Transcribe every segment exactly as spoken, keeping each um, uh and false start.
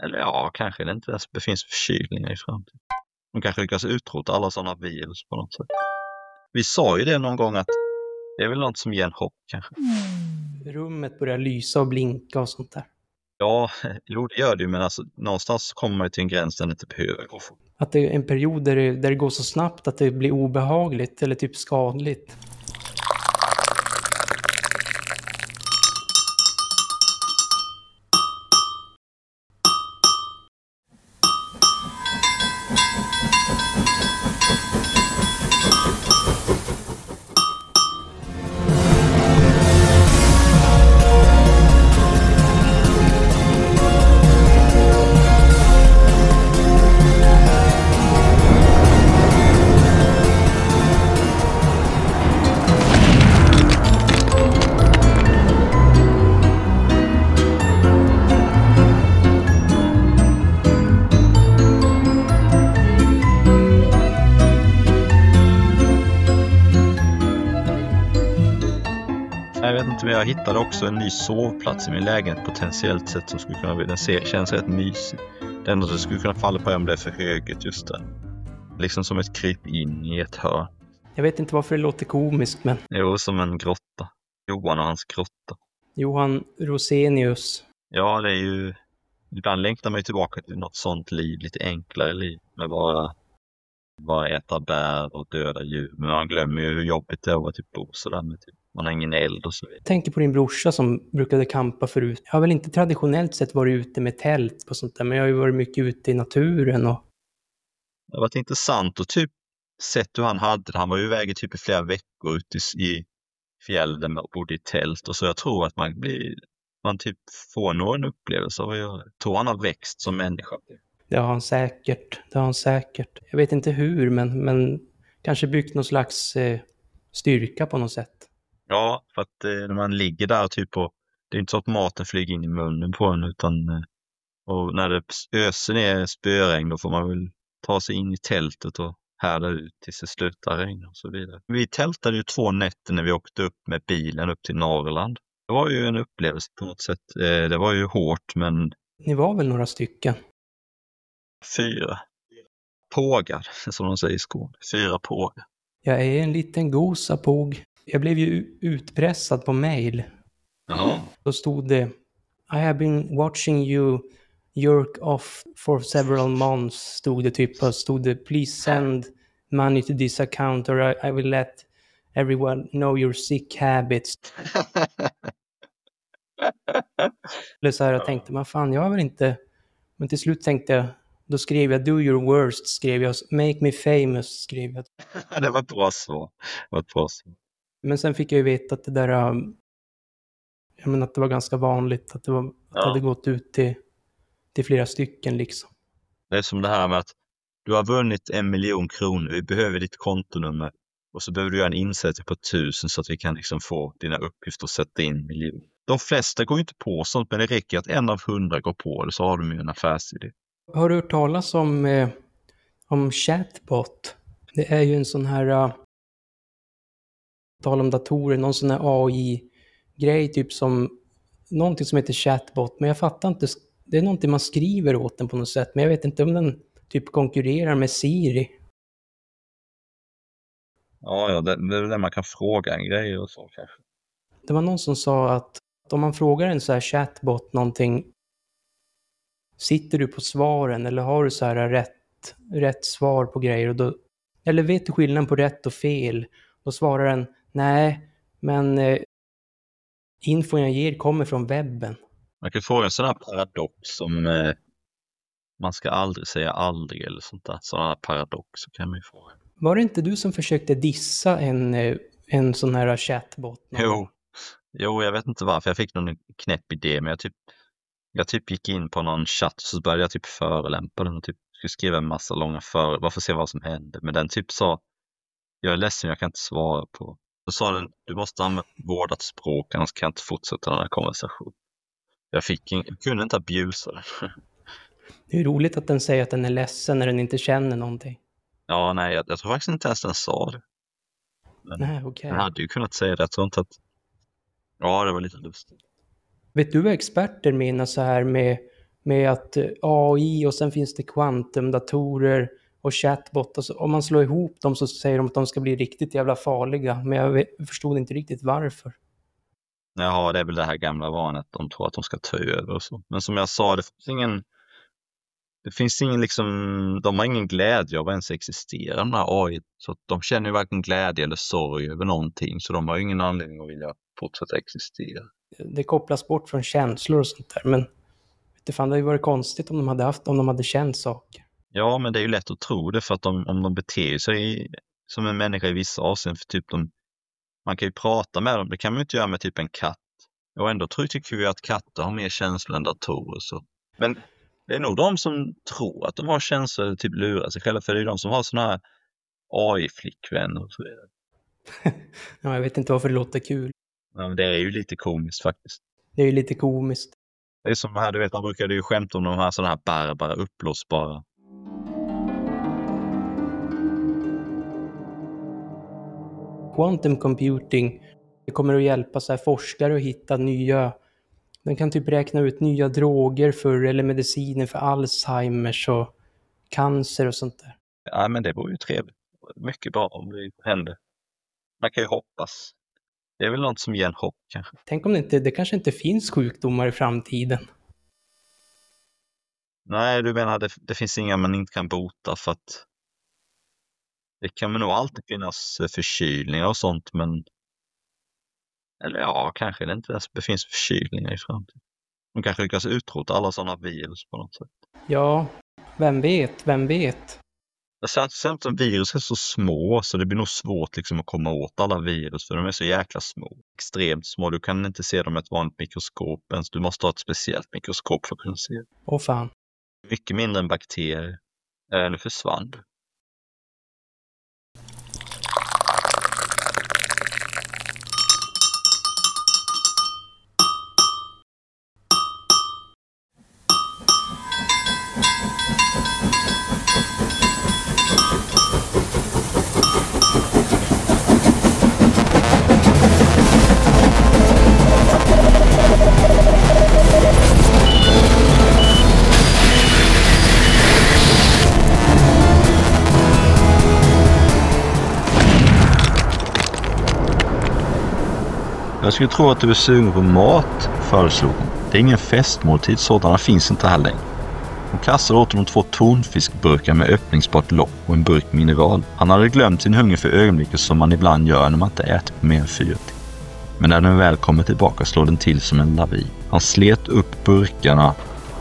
Eller ja, kanske det inte ens befinns förkylningar i framtiden. De kanske lyckas utrota alla sådana virus på något sätt. Vi sa ju det någon gång att det är väl något som ger en hopp kanske. Rummet börjar lysa och blinka och sånt där. Ja, jo det gör det ju, men alltså, någonstans kommer man ju till en gräns där det inte behöver gå fort. Att det är en period där det, där det går så snabbt att det blir obehagligt eller typ skadligt. Jag vet inte, men jag hittade också en ny sovplats i min lägenhet potentiellt sett som skulle kunna bli, den ser, känns rätt mysig. Det enda som skulle kunna falla på om det är för högt just där. Liksom som ett kryp in i ett hörn. Jag vet inte varför det låter komiskt, men Jo, som en grotta. Johan och hans grotta. Johan Rosenius. Ja, det är ju... Ibland längtar man ju tillbaka till något sånt liv, lite enklare liv. Med bara, bara äta bär och döda djur. Men man glömmer ju hur jobbigt det är att typ bo sådär med typ. Man har ingen eld och så vidare. Jag tänker på din brorsa som brukade kampa förut. Jag har väl inte traditionellt sett varit ute med tält och sånt där, men jag har ju varit mycket ute i naturen och... Det har varit intressant och typ sett hur han hade det. Han var ju iväg i typ i flera veckor ute i fjällen och bodde i tält. Och så jag tror att man blir, man typ får nog en upplevelse av att göra det. Jag tror han har växt som människa. Det har han säkert, det har han säkert. Jag vet inte hur, men, men kanske byggt någon slags eh, styrka på något sätt. Ja, för att eh, när man ligger där typ och det är inte så att maten flyger in i munnen på en utan eh, och när det öser ner spöregn då får man väl ta sig in i tältet och härda ut tills det slutar regna och så vidare. Vi tältade ju två nätter när vi åkte upp med bilen upp till Norrland. Det var ju en upplevelse på något sätt. Eh, det var ju hårt men... Ni var väl några stycken? Fyra pågar, som de säger i Skåne. Fyra pågar. Jag är en liten gosapåg. Jag blev ju utpressad på mail. Jaha. Då stod det: I have been watching you jerk off for several months. Stod det typ. Och stod det: please send money to this account or I, I will let everyone know your sick habits. Eller så här, jag tänkte, man fan, jag har väl inte... Men till slut tänkte jag, då skrev jag do your worst, skrev jag. Make me famous, skrev jag. Det var ett bra svar. Det var ett bra svar. Men sen fick jag ju veta att det där... Jag menar att det var ganska vanligt. Att det, var, att Ja. det hade gått ut till, till flera stycken liksom. Det är som det här med att du har vunnit en miljon kronor. Vi behöver ditt kontonummer. Och så behöver du göra en insättning på tusen så att vi kan liksom få dina uppgifter och sätta in miljon. De flesta går ju inte på sånt, men det räcker att en av hundra går på det så har de ju en affärsidé. Har du hört talas om, eh, om chatbot? Det är ju en sån här... Uh, tal om datorer, någon sån här A I-grej typ som... Någonting som heter chatbot, men jag fattar inte... Det är någonting man skriver åt den på något sätt, men jag vet inte om den typ konkurrerar med Siri. Ja, ja det, det är där man kan fråga en grej och så kanske. Det var någon som sa att om man frågar en så här chatbot någonting, sitter du på svaren eller har du så här rätt, rätt svar på grejer? Och då, eller vet du skillnaden på rätt och fel? Då svarar den, nej, men eh, infon jag ger kommer från webben. Man kan fråga en sån här paradox som eh, man ska aldrig säga aldrig eller sånt där. Sådana paradoxer kan man ju fråga. Var det inte du som försökte dissa en, eh, en sån här chatbot? Jo. jo, jag vet inte varför. Jag fick någon knäpp idé, men jag typ, jag typ gick in på någon chatt och så började jag typ förelämpa den och typ skulle skriva en massa långa för bara för att se vad som hände. Men den typ sa, jag är ledsen, jag kan inte svara på. Så sa den, du måste använda vårdat språk, annars kan jag inte fortsätta den här konversationen. Jag fick in, jag kunde inte abusa den. Det är roligt att den säger att den är ledsen när den inte känner någonting. Ja, nej, jag, jag tror faktiskt inte ens den sa det. Men Nej, okej. Okay. Den hade ju kunnat säga det, jag tror inte att... Ja, det var lite lustigt. Vet du vad experter menar så här med med att eh, A I och sen finns det kvantumdatorer och chatbot. Och så, om man slår ihop dem så säger de att de ska bli riktigt jävla farliga. Men jag vet, förstod inte riktigt varför. Jaha, det är väl det här gamla vanet. De tror att de ska ta över och så. Men som jag sa, det finns ingen... Det finns ingen liksom... De har ingen glädje av att ens existera, den här A I. Så att de känner ju varken glädje eller sorg över någonting. Så de har ju ingen anledning att vilja fortsätta existera. Det kopplas bort från känslor och sånt där. Men det fan, det hade ju varit konstigt om de hade haft, om de hade känt saker. Ja, men det är ju lätt att tro det för att de, om de beter sig som en människa i vissa avseenden, för typ de, man kan ju prata med dem, det kan man ju inte göra med typ en katt. Och ändå tror, tycker vi att katter har mer känslor än datorer. Så. Men det är nog de som tror att de har känslor, typ lurar sig själva, för det är de som har såna här A I-flickvänner och så vidare. Ja, jag vet inte varför det låter kul. Ja, men det är ju lite komiskt faktiskt. Det är ju lite komiskt. Det är som här, du vet, man brukade ju skämta om de här sådana här bärbara, uppblåsbara. Quantum computing, det kommer att hjälpa så här forskare att hitta nya, den kan typ räkna ut nya droger för, eller mediciner för Alzheimers och cancer och sånt där. Ja, men det vore ju trevligt. Mycket bra om det händer. Man kan ju hoppas. Det är väl något som ger en hopp kanske. Tänk om det inte, det kanske inte finns sjukdomar i framtiden. Nej, du menar det, det finns inga man inte kan bota för att det kan nog alltid finnas förkylningar och sånt, men eller ja, kanske det inte det finns förkylningar i framtiden. De kanske lyckas utrota alla sådana virus på något sätt. Ja, vem vet, vem vet. Sen som virus är så små så det blir nog svårt liksom att komma åt alla virus, för de är så jäkla små. Extremt små, du kan inte se dem med ett vanligt mikroskop ens. Du måste ha ett speciellt mikroskop för att kunna se. Åh fan. Mycket mindre än bakterier. Äh, nu försvann du. Jag skulle tro att du är sugen på mat, föreslog hon. Det är ingen festmåltid, sådana finns inte här längre. Hon kastade åt honom två tonfiskburkar med öppningsbart lock och en burk mineral. Han hade glömt sin hunger för ögonblicket som man ibland gör när man inte äter på mer än fyra timmar. Men när den väl kommer tillbaka slår den till som en lavin. Han slet upp burkarna.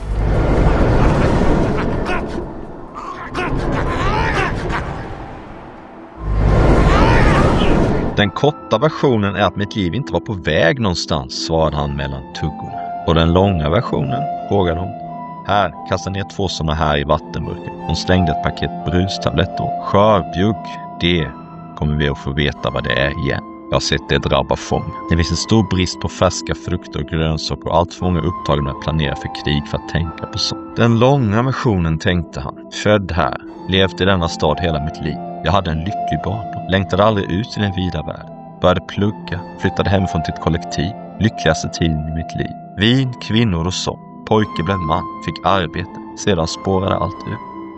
Den korta versionen är att mitt liv inte var på väg någonstans, svarade han mellan tuggorna. Och den långa versionen, frågade hon. Här, kasta ner två sådana här i vattenburken. Hon slängde ett paket brustabletter. Skörbjugg, det kommer vi att få veta vad det är igen. Jag har sett det drabba fång. Det finns en stor brist på färska frukter och grönsaker och allt för många upptagna med att planera för krig för att tänka på sånt. Den långa versionen, tänkte han. Född här, levt i denna stad hela mitt liv. Jag hade en lycklig barndom, längtade aldrig ut till en vida värld. Började plugga, flyttade hemifrån till ett kollektiv. Lyckligaste tiden i mitt liv. Vin, kvinnor och sång. Pojke blev man, fick arbete. Sedan spårade allt ut.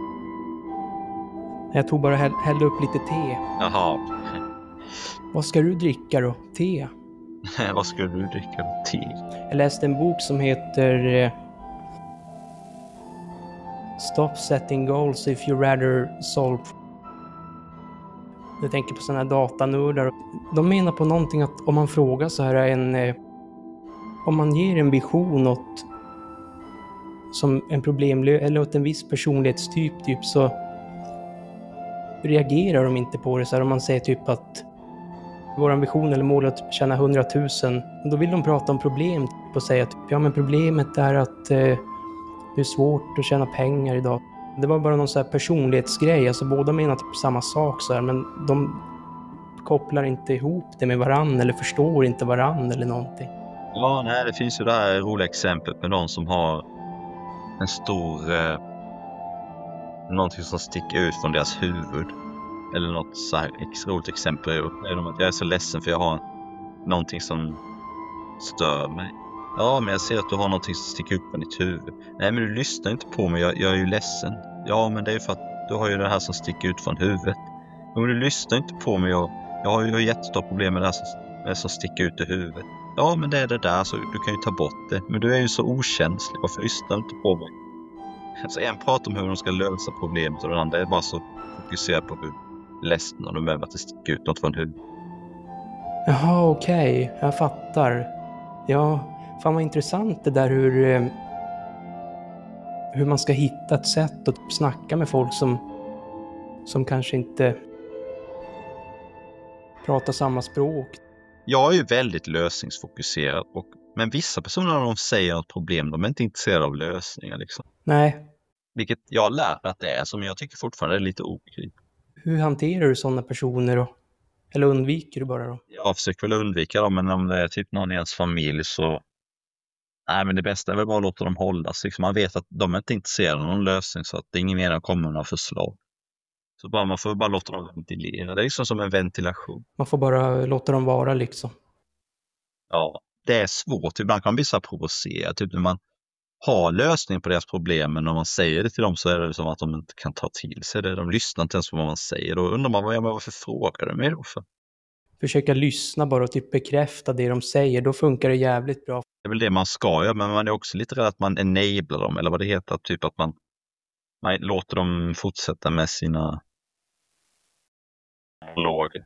Jag tog bara häll, hällde upp lite te. Jaha. Vad ska du dricka då? Te? Vad ska du dricka då? Te? Jag läste en bok som heter eh, Stop setting goals if you rather solve. Jag tänker på sådana här datanördar. De menar på någonting att om man frågar så här en... Eh, om man ger en vision åt som en problemlös eller åt en viss personlighetstyp typ, så reagerar de inte på det. Så här, om man säger typ att vår vision eller mål är att tjäna hundratusen, då vill de prata om problem typ, och säga typ, ja men problemet är att eh, det är svårt att tjäna pengar idag. Det var bara någon så här personlighetsgrej, alltså båda menar typ samma sak så här, men de kopplar inte ihop det med varann eller förstår inte varann eller någonting. Ja, nej, det finns ju det här roliga exemplet med någon som har en stor eh, någonting som sticker ut från deras huvud. Eller något så här extra roligt exempel är att jag är så ledsen för jag har någonting som stör mig. Ja, men jag ser att du har någonting som sticker upp på ditt huvud. Nej, men du lyssnar inte på mig. Jag, jag är ju ledsen. Ja, men det är ju för att du har ju det här som sticker ut från huvudet. Men du lyssnar inte på mig. Jag, jag har ju jättestora problem med det här som, med det som sticker ut i huvudet. Ja, men det är det där, så du kan ju ta bort det. Men du är ju så okänslig. Varför lyssnar du inte på mig? Så en pratar om hur de ska lösa problemet och den andra är bara så fokuserad på hur ledsen de är med att det sticker ut något från huvudet. Jaha, okej. Okay. Jag fattar. Ja, fan vad intressant det där hur, eh, hur man ska hitta ett sätt att typ snacka med folk som, som kanske inte pratar samma språk. Jag är ju väldigt lösningsfokuserad, och, men vissa personer när de säger ett problem, de är inte intresserade av lösningar liksom. Nej. Vilket jag har lärt att det är, som jag tycker fortfarande är lite obegripligt. Hur hanterar du sådana personer då? Eller undviker du bara då? Jag försöker väl undvika dem, men om det är typ någon i ens familj så... Nej, men det bästa är väl bara att låta dem hållas. Liksom man vet att de är inte intresserade av någon lösning, så att det är ingen mening att komma med några förslag. Så bara, man får bara låta dem ventilera. Det är liksom som en ventilation. Man får bara låta dem vara liksom. Ja, det är svårt. Ibland kan man bli så här provocerad. Typ när man har lösning på deras problem, men när man säger det till dem så är det som att de inte kan ta till sig det. De lyssnar inte ens på vad man säger. Då undrar man, vad, varför frågar du mig då för? Försöka lyssna bara och typ bekräfta det de säger. Då funkar det jävligt bra. Det är väl det man ska göra, men man är också lite rädd att man enablar dem, eller vad det heter. Typ att man, man låter dem fortsätta med sina monologer.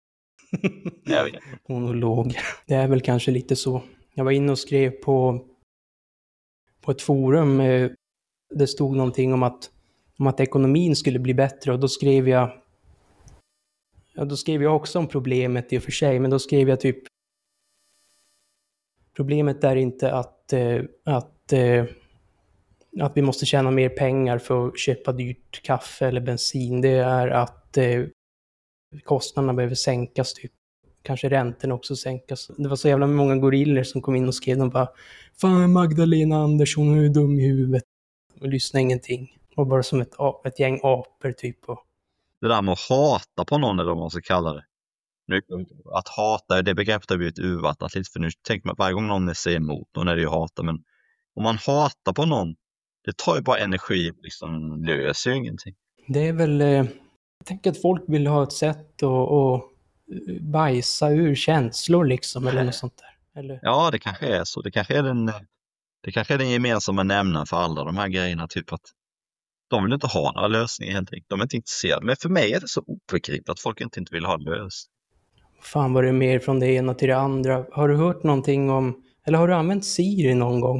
Monologer. Det är väl kanske lite så. Jag var inne och skrev på, på ett forum. Det stod någonting om att, om att ekonomin skulle bli bättre. Och då skrev jag... Ja, då skrev jag också om problemet i och för sig. Men då skrev jag typ... Problemet är inte att... att att vi måste tjäna mer pengar för att köpa dyrt kaffe eller bensin. Det är att eh, kostnaderna behöver sänkas typ. Kanske räntorna också sänkas. Det var så jävla många gorillor som kom in och skrev. De bara, fan Magdalena Andersson, hon är dum i huvudet. Och lyssnade ingenting. Och bara som ett, ett gäng aper typ. Och... Det där med att hata på någon, eller vad man ska kalla det. Nu, att hata, det begreppet har blivit urvattnat lite. För nu tänker man, varje gång någon säger emot någon är det ju hata. Men om man hatar på någon, det tar ju bara energi, liksom löser ju ingenting. Det är väl, eh, jag tänker att folk vill ha ett sätt att, att bajsa ur känslor liksom, eller något sånt där. Eller? Ja, det kanske är så. Det kanske är den, det kanske är den gemensamma nämnaren för alla de här grejerna, typ att de vill inte ha några lösningar helt enkelt. De är inte intresserade. Men för mig är det så obegripligt att folk inte, inte vill ha en lösning. Fan, var det mer från det ena till det andra? Har du hört någonting om, eller har du använt Siri någon gång?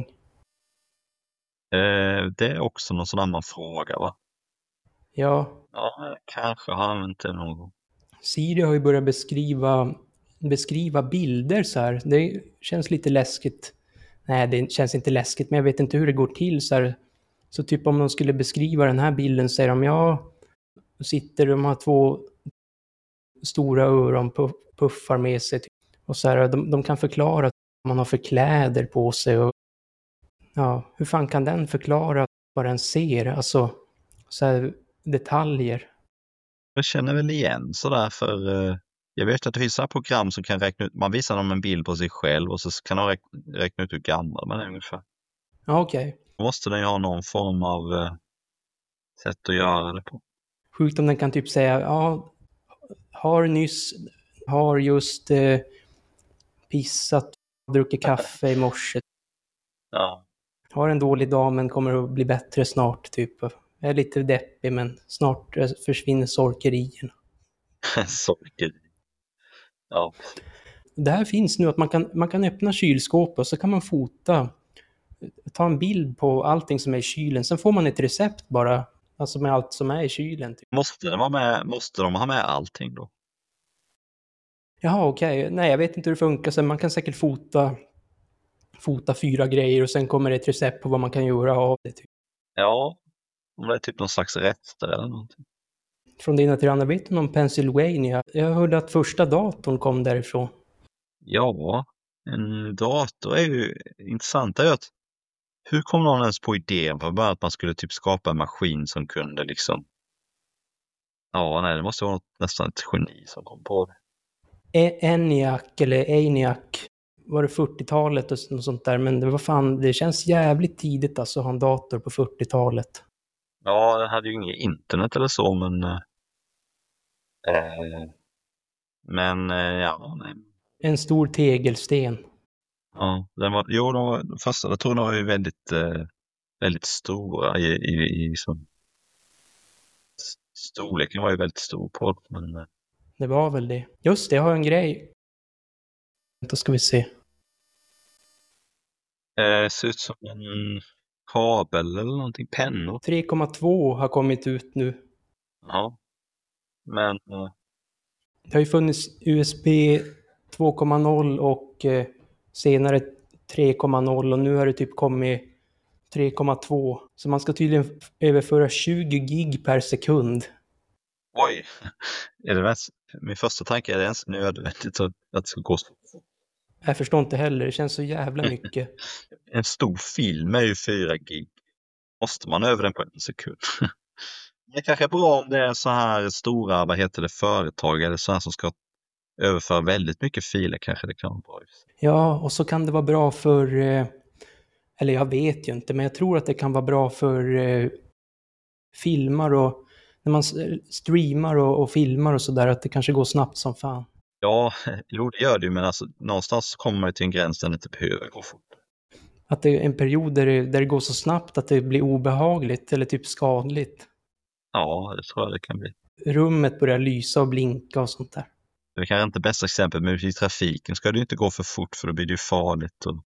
Eh, det är också någon sån annan fråga, va? Ja. Ja, jag kanske har använt det någon gång. Siri har ju börjat beskriva, beskriva bilder så här. Det känns lite läskigt. Nej, det känns inte läskigt, men jag vet inte hur det går till så här. Så typ om de skulle beskriva den här bilden, säger de, ja, sitter de har två stora öron, puffar med sig. Typ. Och så här, de, de kan förklara vad man har för kläder på sig. Och, ja, hur fan kan den förklara vad den ser? Alltså, så här, detaljer. Jag känner väl igen sådär, för eh, jag vet att det finns sådana program som kan räkna ut, man visar dem en bild på sig själv och så kan de räkna, räkna ut hur gammal man är ungefär. Ja, okej. Okay. Då måste den ju ha någon form av eh, sätt att göra det på. Sjukt om den kan typ säga, ja, har nyss, har just eh, pissat, druckit kaffe i morse. Ja. Har en dålig dag men kommer att bli bättre snart typ. Jag är lite deppig men snart försvinner sorkerierna. Sorkeri. Ja. Det här finns nu att man kan, man kan öppna kylskåp och så kan man fota, ta en bild på allting som är i kylen. Sen får man ett recept bara, alltså med allt som är i kylen. Typ. Måste de ha med, måste de ha med allting då? Jaha, okej. Okay. Nej, jag vet inte hur det funkar. Så man kan säkert fota, fota fyra grejer och sen kommer det ett recept på vad man kan göra av det. Typ. Ja, om det är typ någon slags rätter eller någonting. Från dina till andra, vet du om Pennsylvania? Jag hörde att första datorn kom därifrån. Ja, en dator är ju intressant. Är att hur kom någon ens på idén för bara att man skulle typ skapa en maskin som kunde liksom... Ja, nej, det måste vara något, nästan ett geni som kom på det. E- ENIAC eller ENIAC var det fyrtiotalet och något sånt där. Men det var fan, det känns jävligt tidigt alltså att ha en dator på fyrtiotalet. Ja, den hade ju inget internet eller så, men... Eh, men eh, ja, nej. En stor tegelsten. Ja, den var, jo, de var, de första datorerna var ju väldigt, eh, väldigt stora i, i, i som, storleken var ju väldigt stor på men eh, Det var väl det. Just det, jag har en grej. Då ska vi se. eh, ser ut som en kabel eller någonting, pennor. tre komma två har kommit ut nu. Ja, men eh, Det har ju funnits U S B två komma noll och eh, senare tre komma noll och nu har det typ kommit tre komma två. Så man ska tydligen överföra tjugo gig per sekund. oj, är det mest, min första tanke är det ens nödvändigt att, att det ska gå så. Jag förstår inte heller, det känns så jävla mycket. En stor film är ju fyra gig. Måste man över den på en sekund? Det kanske är bra om det är så här stora, vad heter det, företag eller så här som ska överföra väldigt mycket filer, kanske det kan vara bra. Ja, och så kan det vara bra för, eh, eller jag vet ju inte, men jag tror att det kan vara bra för eh, filmar och när man streamar och, och filmar och sådär, att det kanske går snabbt som fan. Ja, jo det gör det ju, men alltså, någonstans kommer man ju till en gräns där det inte behöver gå fort. Att det är en period där det, där det går så snabbt att det blir obehagligt eller typ skadligt. Ja, det tror jag det kan bli. Rummet börjar lysa och blinka och sånt där. Det är kanske inte bästa exempel, men i trafiken ska det ju inte gå för fort för då blir det ju farligt. Och...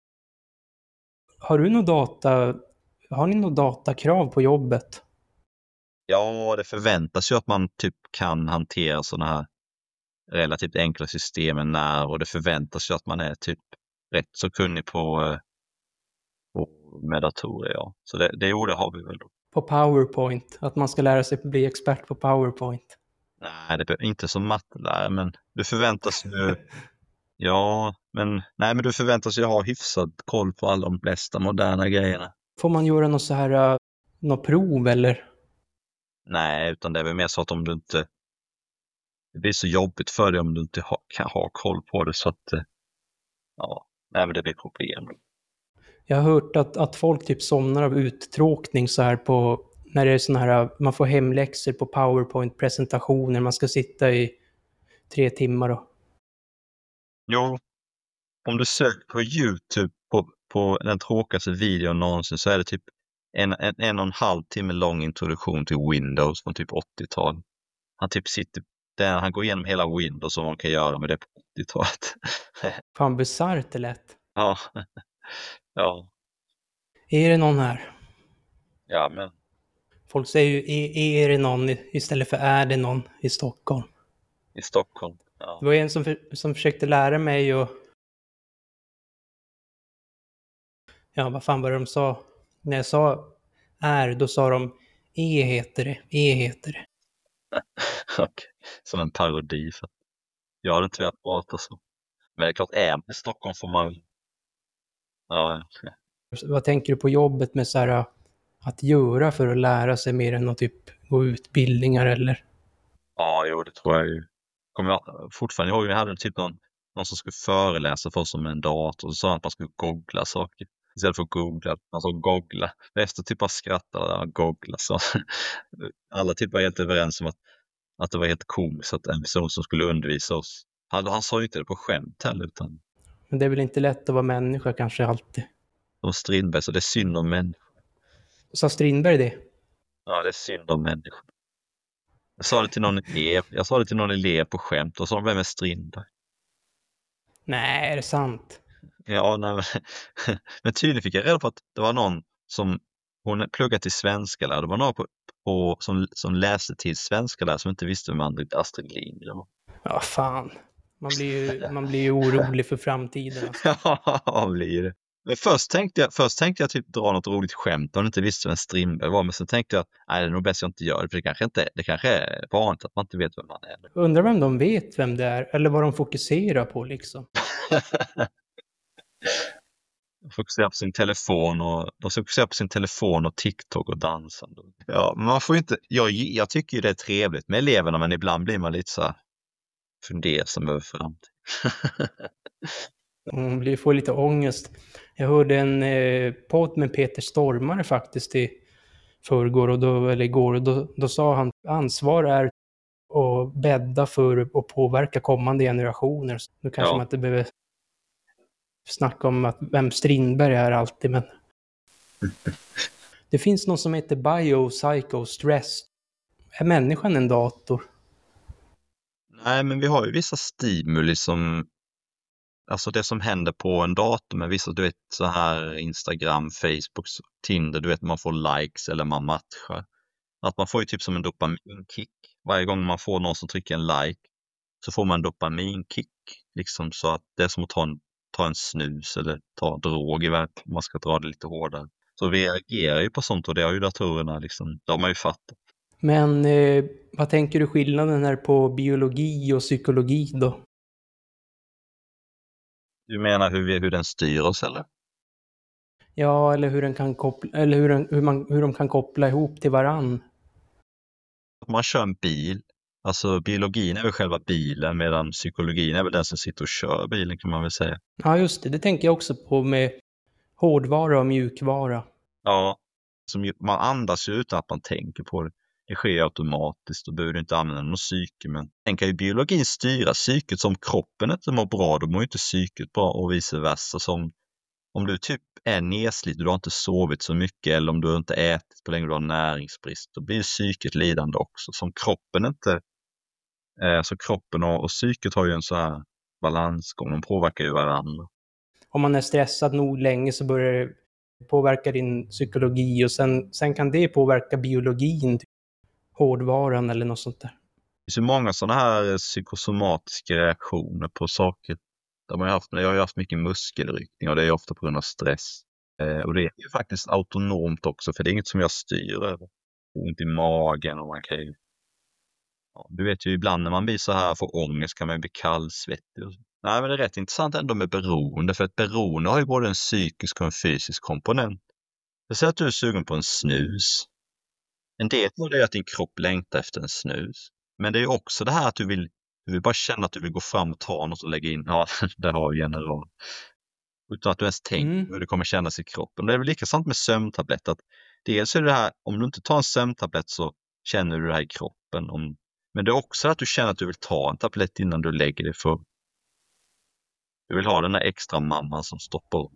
Har du någon data, har ni något datakrav på jobbet? Ja, det förväntas ju att man typ kan hantera sådana här relativt enkla systemen när, och det förväntas ju att man är typ rätt så kunnig på, på med datorer, ja. Så det, det, jo, det har vi väl då. På PowerPoint, att man ska lära sig bli expert på PowerPoint. Nej, det är inte som mattelärare, men du förväntas ju ja, men nej, men du förväntas ju ha hyfsad koll på alla de bästa moderna grejerna. Får man göra något så här, uh, något prov eller? Nej, utan det är väl mer så att om du inte det blir så jobbigt för dig om du inte ha, kan ha koll på det så att ja, nej men det blir problem. Jag har hört att, att folk typ somnar av uttråkning så här på, när det är såna här, man får hemläxor på PowerPoint-presentationer, man ska sitta i tre timmar och... Jo, om du söker på YouTube på, på den tråkigaste videon någonsin så är det typ en, en, en och en halv timme lång introduktion till Windows från typ åttiotal. Han typ sitter där, han går igenom hela Windows och vad man kan göra med det på åttiotalet. Fan, bisarrt det lätt. Ja. Ja. Är det någon här? Ja, men Folk säger ju, är, är det någon istället för är det någon i Stockholm? i Stockholm. Ja. Det var en som, för, som försökte lära mig och... Ja, vad fan var det de sa? När jag sa är, då sa de E heter det, E heter det. Okej, som en parodi. För jag hade inte velat prata så. Men det är klart, är man i Stockholm får man väl... Ja, ja. Vad tänker du på jobbet med så här, att göra för att lära sig mer än att typ gå utbildningar eller? Ja, jo, det tror jag ju. Kommer jag fortfarande ihåg, vi hade typ någon, någon som skulle föreläsa för oss om en dator och så sa han att man skulle googla saker. Istället för att googla, man sa googla. Resten typ bara skrattade och googla. Så alla typ var helt överens om att, att det var helt komiskt att en person som skulle undervisa oss. Han, han sa ju inte det på skämt heller, utan... Men det är väl inte lätt att vara människa kanske alltid. De Strindberg, så det är synd om människor. Sa Strindberg det? Ja, det är synd om människor. Jag sa det till någon elev, jag sa det till någon elev på skämt och så vem är Strindberg? Nej, är det sant? Ja, nej, men, men tydligen fick jag reda på att det var någon som hon pluggade till svenska där. Det var någon på, på, som, som läste till svenska där som inte visste vem André Astrid Lindgren var. Ja, fan. Man blir ju, man blir ju orolig för framtiden. Alltså. Ja, blir det. Men först tänkte jag, först tänkte jag typ dra något roligt skämt om jag inte visste vem Strindberg var. Men sen tänkte jag, nej det är nog bäst jag inte gör det. För det kanske, inte, det kanske är vanligt att man inte vet vem man är. Undrar vem de vet vem det är. Eller vad de fokuserar på liksom. De fokuserar på sin telefon och de fokuserar på sin telefon och TikTok och dansande. Ja, men man får inte, jag, jag tycker ju det är trevligt med eleverna, men ibland blir man lite så här fundersam över framtiden. Hon blir, får lite ångest. Jag hörde en eh, podd med Peter Stormare faktiskt i förrgår, och då, eller igår, och då, då sa han ansvar är att bädda för att påverka kommande generationer. Nu kanske Ja. man inte behöver snacka om att vem Strindberg är alltid, men det finns något som heter biopsychostress. Är människan en dator? Nej, men vi har ju vissa stimuli som, alltså det som händer på en dator med vissa, du vet, så här Instagram, Facebook, Tinder, du vet, man får likes eller man matchar. Att man får ju typ som en dopaminkick. Varje gång man får någon som trycker en like så får man en dopaminkick. Liksom, så att det är som att ta en, ta en snus eller ta drog i världen. Man ska dra det lite hårdare. Så vi reagerar ju på sånt, och det har ju datorerna liksom, de har ju fattat. Men eh, vad tänker du skillnaden är på biologi och psykologi då? Du menar hur, vi, hur den styr oss, eller? Ja, eller hur den kan koppla, eller hur, den, hur, man, hur de kan koppla ihop till varann. Om man kör en bil, alltså biologin är väl själva bilen, medan psykologin är väl den som sitter och kör bilen, kan man väl säga. Ja, just det. Det tänker jag också på med hårdvara och mjukvara. Ja, som ju, man andas ju utan att man tänker på det. Det sker automatiskt, och behöver inte använda någon psyke. Men den kan ju biologin styra psyket. Som kroppen inte mår bra, då mår inte psyket bra, och vice versa. Som om du typ är nedslit och du har inte sovit så mycket, eller om du inte ätit på länge och du har näringsbrist, då blir psyket lidande också. Som kroppen inte, eh, så kroppen och, och psyket har ju en så här balansgång, de påverkar ju varandra. Om man är stressad nog länge så börjar det påverka din psykologi, och sen, sen kan det påverka biologin, typ hårdvaran eller något sånt där. Det finns ju många sådana här psykosomatiska reaktioner på saker. De har haft, jag har ju haft mycket muskelryckning, och det är ofta på grund av stress. Eh, och det är ju faktiskt autonomt också, för det är inget som jag styr över. Ont i magen, och man kan ju... Ja, du vet ju, ibland när man blir så här, får ångest, kan man bli kallsvettig. Och så. Nej, men det är rätt intressant ändå med beroende, för ett beroende har ju både en psykisk och en fysisk komponent. Jag säger att du är sugen på en snus. En del av det är att din kropp längtar efter en snus. Men det är ju också det här att du vill, du vill bara känna att du vill gå fram och ta något och lägga in. Ja, det har ju general. Utan att du ens tänker Mm. hur det kommer kännas i kroppen. Det är väl likadant med sömntablett. Att dels är det här, om du inte tar en sömntablett så känner du det här i kroppen. Om, men det är också att du känner att du vill ta en tablett innan du lägger dig, för du vill ha den där extra mamman som stoppar om.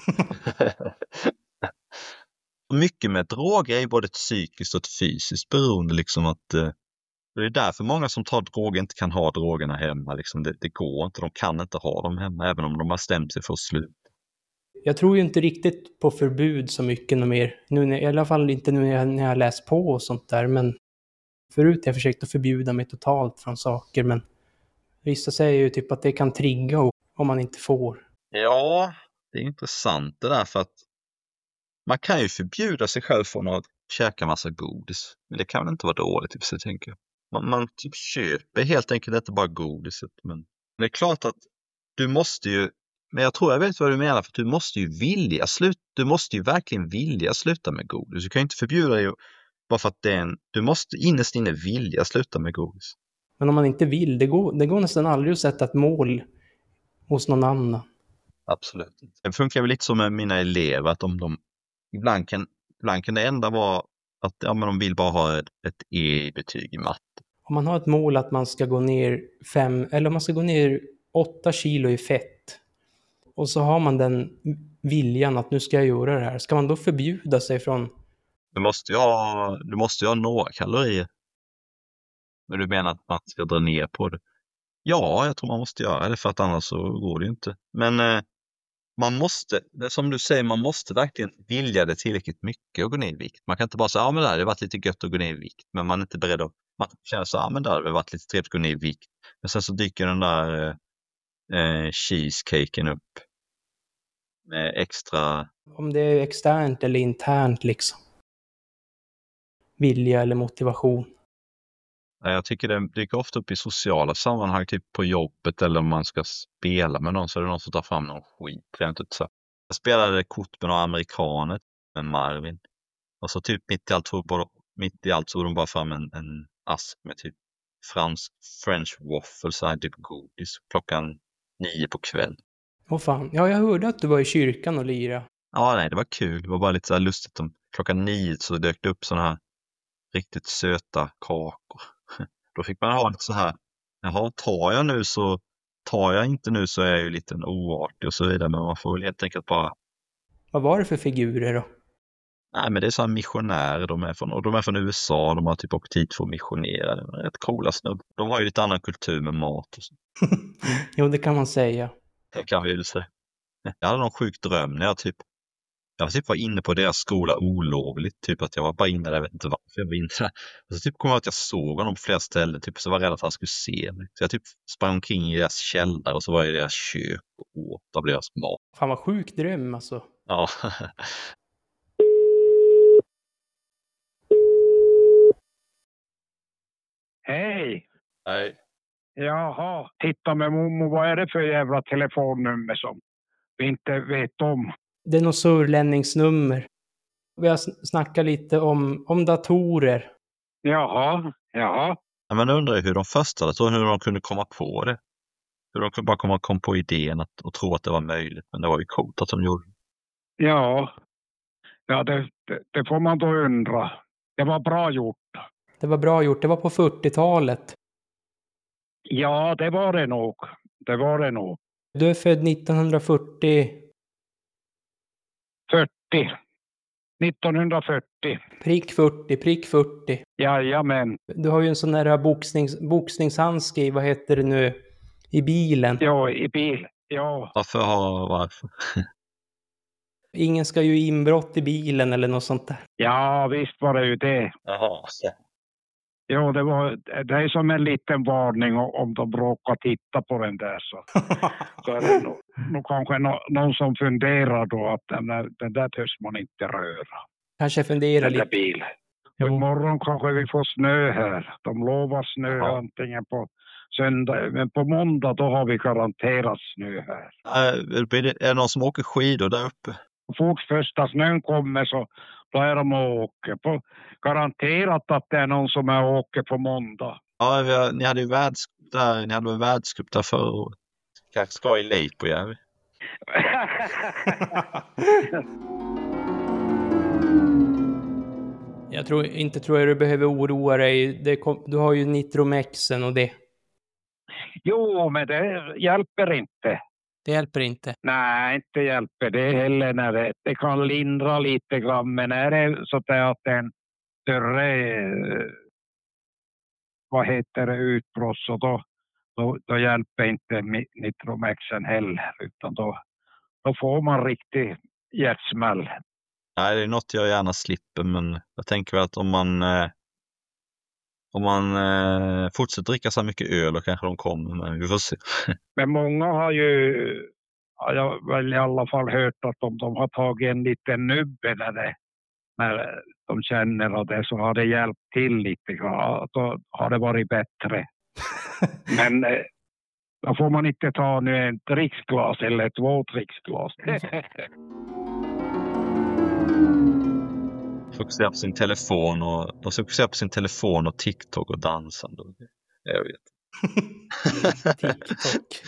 Mycket med droger är både ett psykiskt och ett fysiskt beroende. Liksom att, eh, det är därför många som tar droger inte kan ha drogerna hemma. Liksom det, det går inte, de kan inte ha dem hemma även om de har stämt sig för att sluta. Jag tror ju inte riktigt på förbud så mycket något mer. Nu, när- i alla fall inte nu när jag, när jag läst på och sånt där. Men förut har jag försökt att förbjuda mig totalt från saker. Men vissa säger ju typ att det kan trigga om man inte får. Ja, det är intressant det där, för att man kan ju förbjuda sig själv från att käka massa godis. Men det kan väl inte vara dåligt, typ, så jag tänker. Man, man typ köper helt enkelt inte bara godiset. Men det är klart att du måste ju, men jag tror jag vet vad du menar, för att du måste ju vilja sluta, du måste ju verkligen vilja sluta med godis. Du kan ju inte förbjuda dig bara för att det är en, du måste innerst inne vilja sluta med godis. Men om man inte vill, det går, det går nästan aldrig att sätta ett mål hos någon annan. Absolut. Det funkar väl lite som med mina elever, att om de ibland kan, ibland kan det enda vara att ja, men de vill bara ha ett, ett E-betyg i matte. Om man har ett mål att man ska gå ner fem, eller om man ska gå ner åtta kilo i fett, och så har man den viljan att nu ska jag göra det här, ska man då förbjuda sig från... Du måste ju ha, du måste ju ha några kalorier. Men du menar att man ska dra ner på det? Ja, jag tror man måste göra det, för att annars så går det ju inte. Men eh, man måste, det är som du säger, man måste verkligen vilja det tillräckligt mycket att gå ner i vikt. Man kan inte bara säga, ja men det har varit lite gött att gå ner i vikt. Men man är inte beredd att, man känner så, ja men det har varit lite trevligt att gå ner i vikt. Men sen så dyker den där eh, cheesecaken upp. Med extra... Om det är externt eller internt liksom. Vilja eller motivation. Jag tycker det dyker ofta upp i sociala sammanhang, typ på jobbet, eller om man ska spela med någon, så är det någon som tar fram någon skit. Jag spelade kort med några amerikaner, med Marvin. Och så typ mitt i allt, mitt i allt så de bara fram en, en ask med typ fransk French waffle, så här typ godis, klockan nio på kväll. Åh fan. Ja, jag hörde att du var i kyrkan och lira. Ja, nej, det var kul. Det var bara lite så här lustigt. Om klockan nio så dök det upp sådana här riktigt söta kakor. Då fick man ha det så här. Jaha, tar jag nu så tar jag inte nu så är jag ju lite oartig och så vidare. Men man får väl helt enkelt bara... Vad var det för figurer då? Nej, men det är så här missionärer. De är från, och de är från U S A. De har typ åkt hit för att missionera. Det är rätt coola snubb. De har ju lite annan kultur med mat och så. Jo, det kan man säga. Det kan vi ju säga. Jag hade någon sjuk dröm när jag typ Jag typ var inne på deras skola olovligt. Typ att jag var bara inne där, jag vet inte varför jag var inne där. Och så typ kom jag att jag såg honom på flera ställen. Typ så var jag rädd att han skulle se mig. Så jag typ sprang omkring i deras källare och så var jag i deras kök och åt av deras mat. Fan vad sjuk dröm alltså. Ja. Hej! Nej. Jaha, titta med Momo, vad är det för jävla telefonnummer som vi inte vet om? Det är något surlänningsnummer. Vi har sn- snackat lite om, om datorer. Jaha, jaha. Ja, men jag undrar hur de första, jag tror hur de kunde komma på det. Hur de kunde bara komma kom på idén att, och tro att det var möjligt. Men det var ju coolt att de gjorde det. Ja, ja det, det, det får man då undra. Det var bra gjort. Det var bra gjort. Det var på fyrtiotalet. Ja, det var det nog. Det var det nog. Du är född nittonhundrafyrtio. fyrtio. nittonhundrafyrtio. Prick fyrtio, prick fyrtio. Jajamän. Du har ju en sån där boxnings, boxningshandske i, vad heter det nu, i bilen. Ja, i bil. Ja. Varför har, varför? Ingen ska ju inbrott i bilen eller något sånt där. Ja, visst var det ju det. Jaha. Jo, det, var, det är som en liten varning om de råkar titta på den där. Så, så är det nog, nog kanske no, någon som funderar då att den där, den där törs man inte röra. Kanske funderar Den där lite. bilen. Jo. Imorgon kanske vi får snö här. De lovar snö Ja. antingen på söndag. Men på måndag då har vi garanterat snö här. Äh, är det någon som åker skidor där uppe? Så fort första snön kommer så då är de och åker. På, garanterat att det är någon som är och åker på måndag. Ja, vi har, ni hade ju världscup där, ni hade en världscup där förra året. Kanske ska i Leipojärvi. Jag tror inte tror jag du behöver oroa dig. Det kom, du har ju Nitromexen och det. Jo, men det hjälper inte. Det hjälper inte. Nej, inte hjälper det heller när det, det kan lindra lite grann. Men är det så att det är en större, eh, vad heter det, utbrott så då, då, då hjälper inte mi- Nitromexen heller. Utan då, då får man riktig hjärtsmäll. Nej, det är något jag gärna slipper, men jag tänker väl att om man eh, om man eh, fortsätter dricka så här mycket öl då kanske de kommer, men vi får se. Men många har ju, ja, jag har väl i alla fall hört att om de har tagit en liten nubbe när, det, när de känner av det så har det hjälpt till lite grann. Då har det varit bättre. Men eh, då får man inte ta nu ett dricksglas eller två dricksglas. Fokusera på sin telefon och de fokuserar på sin telefon och TikTok och dansande. Jag vet. TikTok.